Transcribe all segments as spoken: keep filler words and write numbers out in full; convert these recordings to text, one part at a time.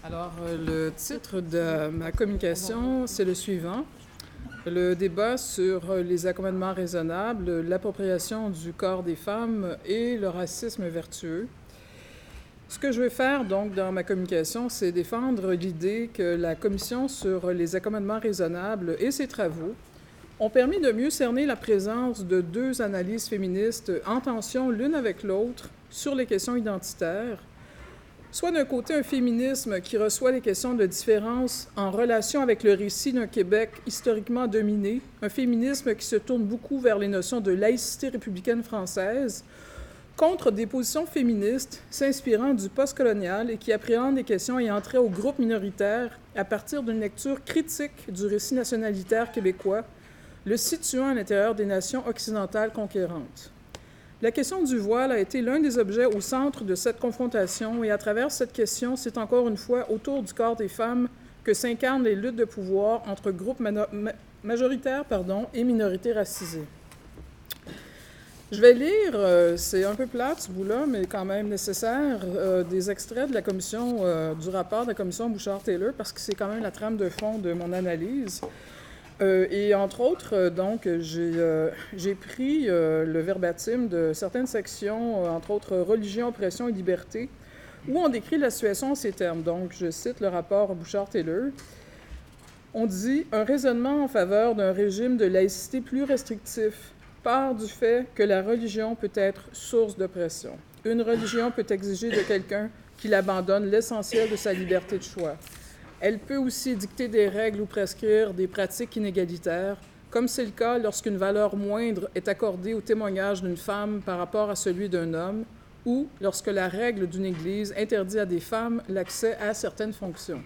Alors, euh, le titre de ma communication, c'est le suivant. Le débat sur les accommodements raisonnables, l'appropriation du corps des femmes et le racisme vertueux. Ce que je vais faire, donc, dans ma communication, c'est défendre l'idée que la Commission sur les accommodements raisonnables et ses travaux ont permis de mieux cerner la présence de deux analyses féministes en tension l'une avec l'autre sur les questions identitaires, soit d'un côté un féminisme qui reçoit les questions de différence en relation avec le récit d'un Québec historiquement dominé, un féminisme qui se tourne beaucoup vers les notions de laïcité républicaine française, contre des positions féministes s'inspirant du postcolonial et qui appréhendent les questions ayant trait aux groupes minoritaires à partir d'une lecture critique du récit nationalitaire québécois, le situant à l'intérieur des nations occidentales conquérantes. La question du voile a été l'un des objets au centre de cette confrontation et à travers cette question, c'est encore une fois autour du corps des femmes que s'incarnent les luttes de pouvoir entre groupes majoritaires pardon, et minorités racisées. Je vais lire, euh, c'est un peu plate ce bout-là, mais quand même nécessaire, euh, des extraits de la commission, euh, du rapport de la commission Bouchard-Taylor, parce que c'est quand même la trame de fond de mon analyse. Euh, et entre autres, euh, donc, j'ai, euh, j'ai pris euh, le verbatim de certaines sections, euh, entre autres religion, oppression et liberté, où on décrit la situation en ces termes. Donc, je cite le rapport Bouchard-Taylor. On dit « Un raisonnement en faveur d'un régime de laïcité plus restrictif part du fait que la religion peut être source d'oppression. Une religion peut exiger de quelqu'un qu'il abandonne l'essentiel de sa liberté de choix. Elle peut aussi dicter des règles ou prescrire des pratiques inégalitaires, comme c'est le cas lorsqu'une valeur moindre est accordée au témoignage d'une femme par rapport à celui d'un homme, ou lorsque la règle d'une Église interdit à des femmes l'accès à certaines fonctions.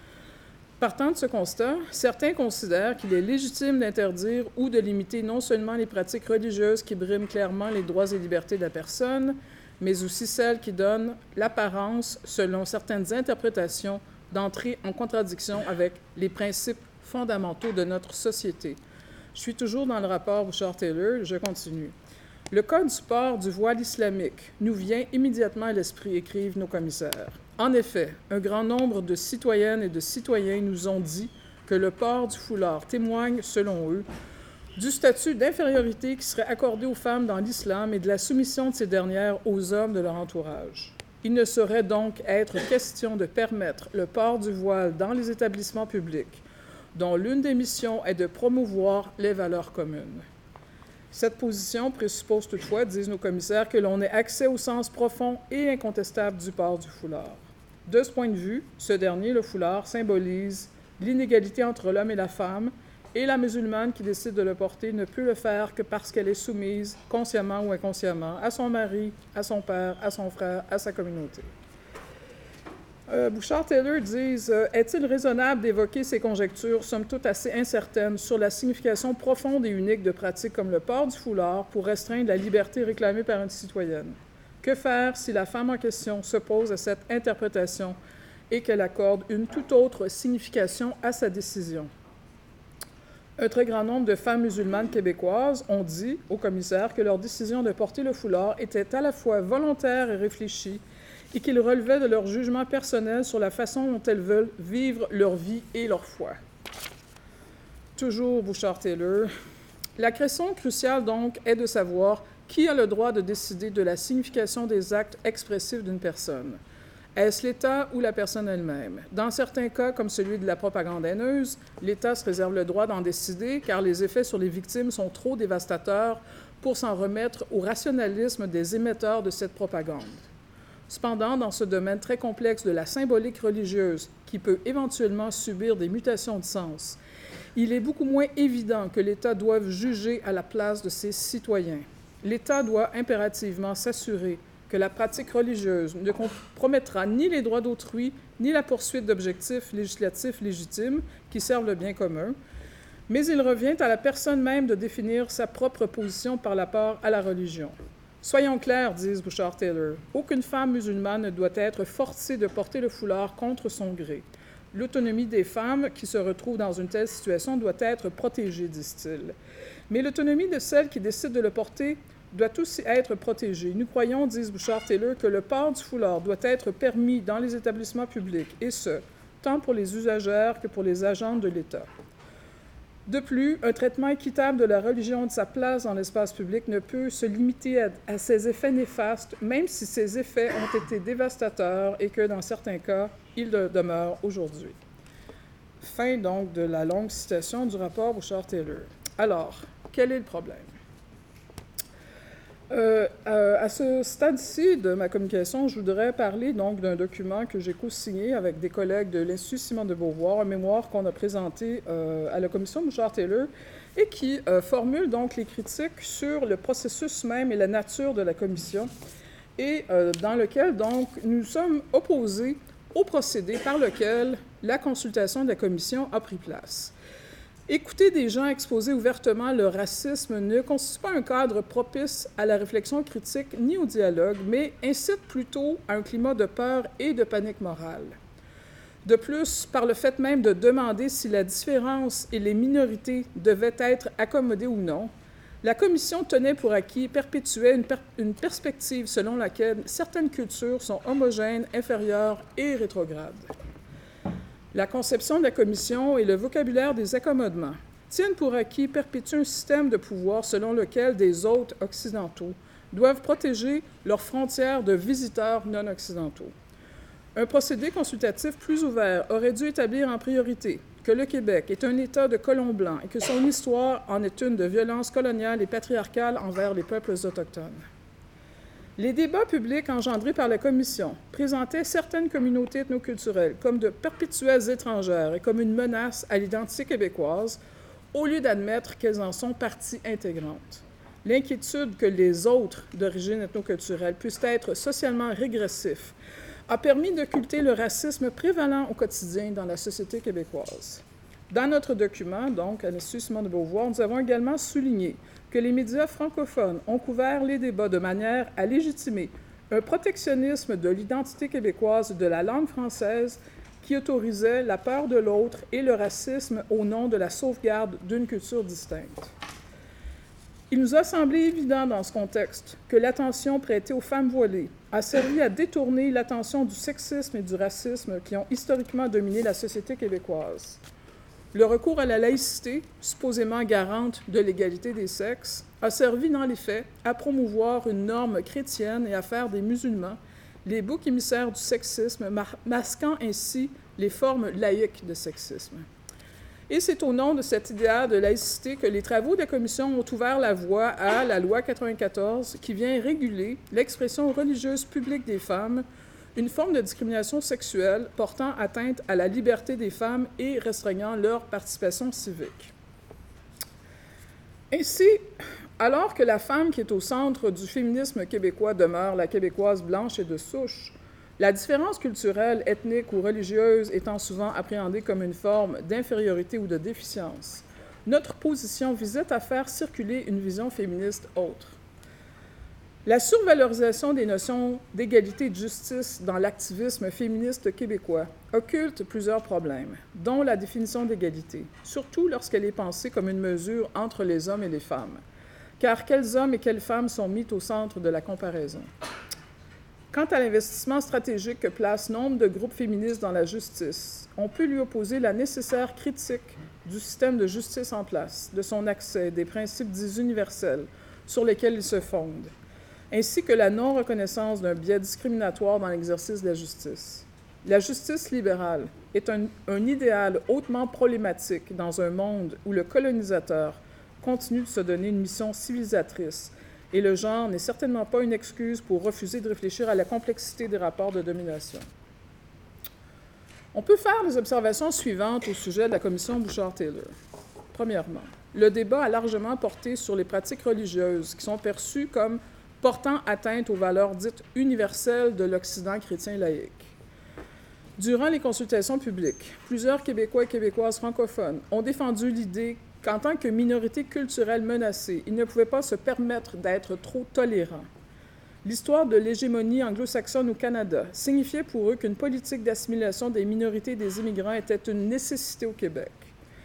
Partant de ce constat, certains considèrent qu'il est légitime d'interdire ou de limiter non seulement les pratiques religieuses qui briment clairement les droits et libertés de la personne, mais aussi celles qui donnent l'apparence, selon certaines interprétations, d'entrer en contradiction avec les principes fondamentaux de notre société. Je suis toujours dans le rapport Bouchard-Taylor, je continue. Le code du port du voile islamique nous vient immédiatement à l'esprit, écrivent nos commissaires. En effet, un grand nombre de citoyennes et de citoyens nous ont dit que le port du foulard témoigne, selon eux, du statut d'infériorité qui serait accordé aux femmes dans l'islam et de la soumission de ces dernières aux hommes de leur entourage. Il ne saurait donc être question de permettre le port du voile dans les établissements publics, dont l'une des missions est de promouvoir les valeurs communes. Cette position présuppose toutefois, disent nos commissaires, que l'on ait accès au sens profond et incontestable du port du foulard. De ce point de vue, ce dernier, le foulard, symbolise l'inégalité entre l'homme et la femme, et la musulmane qui décide de le porter ne peut le faire que parce qu'elle est soumise, consciemment ou inconsciemment, à son mari, à son père, à son frère, à sa communauté. Euh, Bouchard-Taylor disent euh, « Est-il raisonnable d'évoquer ces conjectures, somme toute assez incertaines, sur la signification profonde et unique de pratiques comme le port du foulard pour restreindre la liberté réclamée par une citoyenne? Que faire si la femme en question s'oppose à cette interprétation et qu'elle accorde une toute autre signification à sa décision? » Un très grand nombre de femmes musulmanes québécoises ont dit au commissaire que leur décision de porter le foulard était à la fois volontaire et réfléchie et qu'il relevait de leur jugement personnel sur la façon dont elles veulent vivre leur vie et leur foi. Toujours Bouchard-Taylor. La question cruciale, donc, est de savoir qui a le droit de décider de la signification des actes expressifs d'une personne. Est-ce l'État ou la personne elle-même? Dans certains cas, comme celui de la propagande haineuse, l'État se réserve le droit d'en décider car les effets sur les victimes sont trop dévastateurs pour s'en remettre au rationalisme des émetteurs de cette propagande. Cependant, dans ce domaine très complexe de la symbolique religieuse, qui peut éventuellement subir des mutations de sens, il est beaucoup moins évident que l'État doive juger à la place de ses citoyens. L'État doit impérativement s'assurer que la pratique religieuse ne compromettra ni les droits d'autrui, ni la poursuite d'objectifs législatifs légitimes qui servent le bien commun, mais il revient à la personne même de définir sa propre position par rapport à la religion. Soyons clairs, disent Bouchard-Taylor, aucune femme musulmane ne doit être forcée de porter le foulard contre son gré. L'autonomie des femmes qui se retrouvent dans une telle situation doit être protégée, disent-ils. Mais l'autonomie de celles qui décident de le porter doit aussi être protégé. Nous croyons, disent Bouchard-Taylor, que le port du foulard doit être permis dans les établissements publics, et ce, tant pour les usagères que pour les agents de l'État. De plus, un traitement équitable de la religion et de sa place dans l'espace public ne peut se limiter à, à ses effets néfastes, même si ces effets ont été dévastateurs et que, dans certains cas, ils le demeurent aujourd'hui. Fin, donc, de la longue citation du rapport Bouchard-Taylor. Alors, quel est le problème? Euh, euh, à ce stade-ci de ma communication, je voudrais parler donc d'un document que j'ai co-signé avec des collègues de l'Institut Simone de Beauvoir, un mémoire qu'on a présenté euh, à la commission Bouchard-Taylor et qui euh, formule donc les critiques sur le processus même et la nature de la commission et euh, dans lequel donc nous sommes opposés au procédé par lequel la consultation de la commission a pris place. Écouter des gens exposer ouvertement le racisme ne constitue pas un cadre propice à la réflexion critique ni au dialogue, mais incite plutôt à un climat de peur et de panique morale. De plus, par le fait même de demander si la différence et les minorités devaient être accommodées ou non, la Commission tenait pour acquis perpétuer une, per- une perspective selon laquelle certaines cultures sont homogènes, inférieures et rétrogrades. La conception de la Commission et le vocabulaire des accommodements tiennent pour acquis perpétuer un système de pouvoir selon lequel des hôtes occidentaux doivent protéger leurs frontières de visiteurs non occidentaux. Un procédé consultatif plus ouvert aurait dû établir en priorité que le Québec est un État de colons blancs et que son histoire en est une de violence coloniale et patriarcale envers les peuples autochtones. Les débats publics engendrés par la Commission présentaient certaines communautés ethnoculturelles comme de perpétuelles étrangères et comme une menace à l'identité québécoise, au lieu d'admettre qu'elles en sont partie intégrante. L'inquiétude que les autres d'origine ethnoculturelle puissent être socialement régressifs a permis d'occulter le racisme prévalent au quotidien dans la société québécoise. Dans notre document, donc, à l'Institut Simone de Beauvoir, nous avons également souligné que les médias francophones ont couvert les débats de manière à légitimer un protectionnisme de l'identité québécoise et de la langue française qui autorisait la peur de l'autre et le racisme au nom de la sauvegarde d'une culture distincte. Il nous a semblé évident dans ce contexte que l'attention prêtée aux femmes voilées a servi à détourner l'attention du sexisme et du racisme qui ont historiquement dominé la société québécoise. Le recours à la laïcité, supposément garante de l'égalité des sexes, a servi dans les faits à promouvoir une norme chrétienne et à faire des musulmans les boucs émissaires du sexisme, masquant ainsi les formes laïques de sexisme. Et c'est au nom de cet idéal de laïcité que les travaux de la Commission ont ouvert la voie à la loi quatre-vingt-quatorze qui vient réguler l'expression religieuse publique des femmes, une forme de discrimination sexuelle portant atteinte à la liberté des femmes et restreignant leur participation civique. Ainsi, alors que la femme qui est au centre du féminisme québécois demeure la québécoise blanche et de souche, la différence culturelle, ethnique ou religieuse étant souvent appréhendée comme une forme d'infériorité ou de déficience, notre position visait à faire circuler une vision féministe autre. La survalorisation des notions d'égalité et de justice dans l'activisme féministe québécois occulte plusieurs problèmes, dont la définition d'égalité, surtout lorsqu'elle est pensée comme une mesure entre les hommes et les femmes. Car quels hommes et quelles femmes sont mis au centre de la comparaison? Quant à l'investissement stratégique que place nombre de groupes féministes dans la justice, on peut lui opposer la nécessaire critique du système de justice en place, de son accès, des principes dits universels sur lesquels il se fonde, ainsi que la non-reconnaissance d'un biais discriminatoire dans l'exercice de la justice. La justice libérale est un, un idéal hautement problématique dans un monde où le colonisateur continue de se donner une mission civilisatrice, et le genre n'est certainement pas une excuse pour refuser de réfléchir à la complexité des rapports de domination. On peut faire les observations suivantes au sujet de la commission Bouchard-Taylor. Premièrement, le débat a largement porté sur les pratiques religieuses qui sont perçues comme portant atteinte aux valeurs dites universelles de l'Occident chrétien laïque. Durant les consultations publiques, plusieurs Québécois et Québécoises francophones ont défendu l'idée qu'en tant que minorité culturelle menacée, ils ne pouvaient pas se permettre d'être trop tolérants. L'histoire de l'hégémonie anglo-saxonne au Canada signifiait pour eux qu'une politique d'assimilation des minorités et des immigrants était une nécessité au Québec.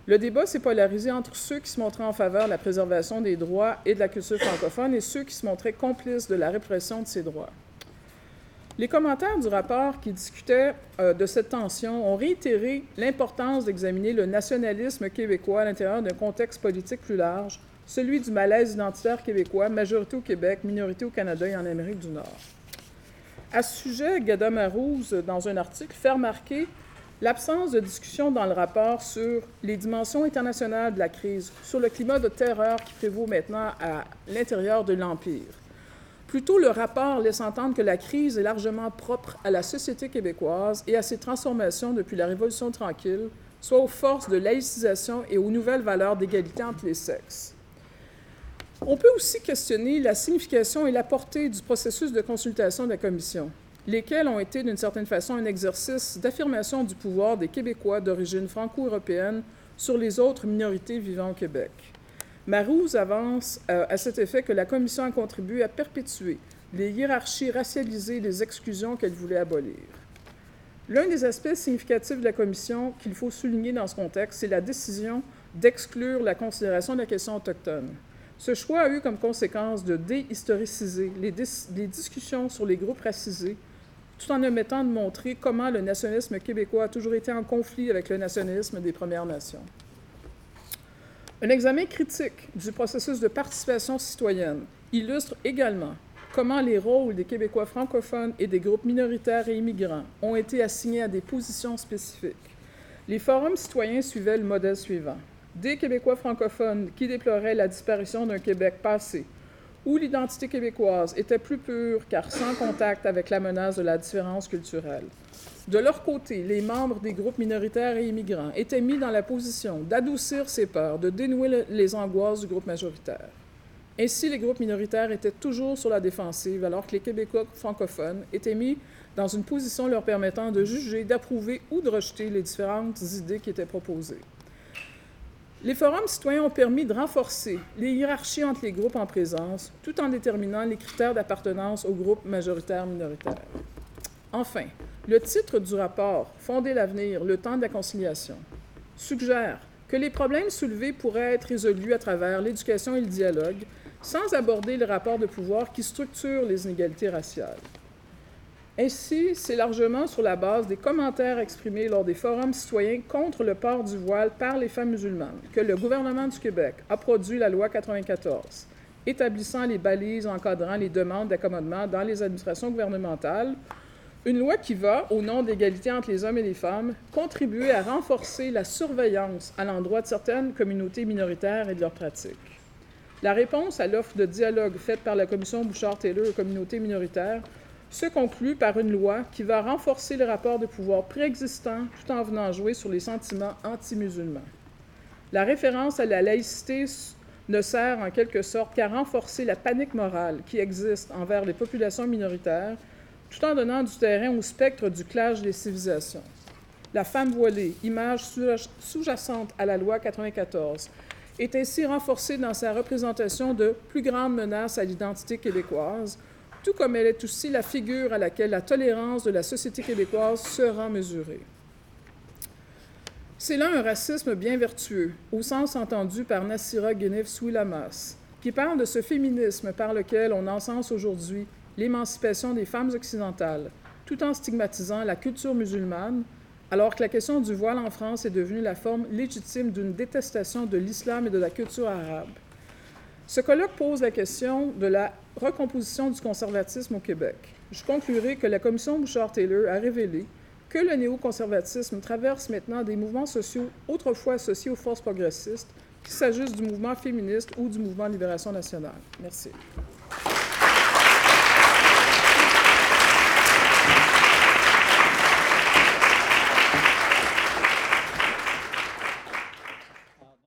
Le débat s'est polarisé entre ceux qui se montraient en faveur de la préservation des droits et de la culture francophone et ceux qui se montraient complices de la répression de ces droits. Les commentaires du rapport qui discutaient euh, de cette tension ont réitéré l'importance d'examiner le nationalisme québécois à l'intérieur d'un contexte politique plus large, celui du malaise identitaire québécois, majorité au Québec, minorité au Canada et en Amérique du Nord. À ce sujet, Ghada Marouz, dans un article, fait remarquer l'absence de discussion dans le rapport sur les dimensions internationales de la crise, sur le climat de terreur qui prévaut maintenant à l'intérieur de l'Empire. Plutôt, le rapport laisse entendre que la crise est largement propre à la société québécoise et à ses transformations depuis la Révolution tranquille, soit aux forces de laïcisation et aux nouvelles valeurs d'égalité entre les sexes. On peut aussi questionner la signification et la portée du processus de consultation de la Commission, lesquels ont été d'une certaine façon un exercice d'affirmation du pouvoir des Québécois d'origine franco-européenne sur les autres minorités vivant au Québec. Marouz avance euh, à cet effet que la Commission a contribué à perpétuer les hiérarchies racialisées et les exclusions qu'elle voulait abolir. L'un des aspects significatifs de la Commission qu'il faut souligner dans ce contexte, c'est la décision d'exclure la considération de la question autochtone. Ce choix a eu comme conséquence de déhistoriciser les, dis- les discussions sur les groupes racisés, tout en omettant de montrer comment le nationalisme québécois a toujours été en conflit avec le nationalisme des Premières Nations. Un examen critique du processus de participation citoyenne illustre également comment les rôles des Québécois francophones et des groupes minoritaires et immigrants ont été assignés à des positions spécifiques. Les forums citoyens suivaient le modèle suivant. Des Québécois francophones qui déploraient la disparition d'un Québec passé, où l'identité québécoise était plus pure car sans contact avec la menace de la différence culturelle. De leur côté, les membres des groupes minoritaires et immigrants étaient mis dans la position d'adoucir ces peurs, de dénouer le, les angoisses du groupe majoritaire. Ainsi, les groupes minoritaires étaient toujours sur la défensive, alors que les Québécois francophones étaient mis dans une position leur permettant de juger, d'approuver ou de rejeter les différentes idées qui étaient proposées. Les forums citoyens ont permis de renforcer les hiérarchies entre les groupes en présence, tout en déterminant les critères d'appartenance aux groupes majoritaires-minoritaires. Enfin, le titre du rapport « Fonder l'avenir, le temps de la conciliation » suggère que les problèmes soulevés pourraient être résolus à travers l'éducation et le dialogue, sans aborder les rapports de pouvoir qui structurent les inégalités raciales. Ainsi, c'est largement sur la base des commentaires exprimés lors des forums citoyens contre le port du voile par les femmes musulmanes que le gouvernement du Québec a produit la loi quatre-vingt-quatorze, établissant les balises encadrant les demandes d'accommodement dans les administrations gouvernementales, une loi qui va, au nom de l'égalité entre les hommes et les femmes, contribuer à renforcer la surveillance à l'endroit de certaines communautés minoritaires et de leurs pratiques. La réponse à l'offre de dialogue faite par la commission Bouchard-Taylor aux communautés minoritaires se conclut par une loi qui va renforcer les rapports de pouvoir préexistants tout en venant jouer sur les sentiments anti-musulmans. La référence à la laïcité ne sert en quelque sorte qu'à renforcer la panique morale qui existe envers les populations minoritaires, tout en donnant du terrain au spectre du clash des civilisations. La femme voilée, image sous-jacente à la loi quatre-vingt-quatorze, est ainsi renforcée dans sa représentation de plus grande menace à l'identité québécoise, tout comme elle est aussi la figure à laquelle la tolérance de la société québécoise sera mesurée. C'est là un racisme bien vertueux, au sens entendu par Nassira Ghenif Souilamas, qui parle de ce féminisme par lequel on encense aujourd'hui l'émancipation des femmes occidentales, tout en stigmatisant la culture musulmane, alors que la question du voile en France est devenue la forme légitime d'une détestation de l'islam et de la culture arabe. Ce colloque pose la question de la recomposition du conservatisme au Québec. Je conclurai que la commission Bouchard-Taylor a révélé que le néoconservatisme traverse maintenant des mouvements sociaux autrefois associés aux forces progressistes, qu'il s'agisse du mouvement féministe ou du mouvement Libération nationale. Merci.